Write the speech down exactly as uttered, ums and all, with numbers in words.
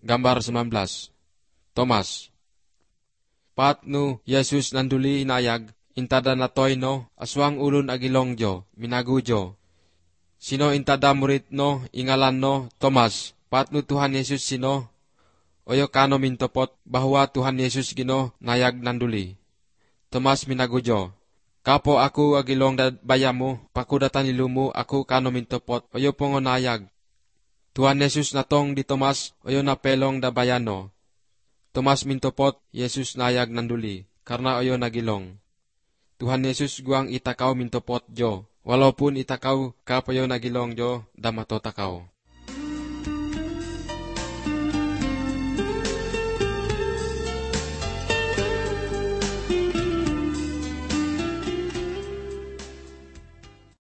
Gambar sembilan belas. Tomas. Pat no Yesus nanduli inayag, intada natoy no, aswang ulun agilong jo, minagu jo. Sino intada murit no, ingalan no, Tomas. Pat no Tuhan Yesus sino, oyo kano mintopot, bahwa Tuhan Yesus gino nayag nanduli. Tomas minagu jo. Kapo aku agilong da bayamu, pakudatan ilumu aku kano mintopot, oyo pongonayag. Tuhan Yesus natong di Tomas, oyo napelong da bayano. Tomas mintopot, Yesus nayag nanduli, karna oyo nagilong. Tuhan Yesus guang itakaw mintopot jo, walaupun itakaw kapayo nagilong jo, da matotakaw.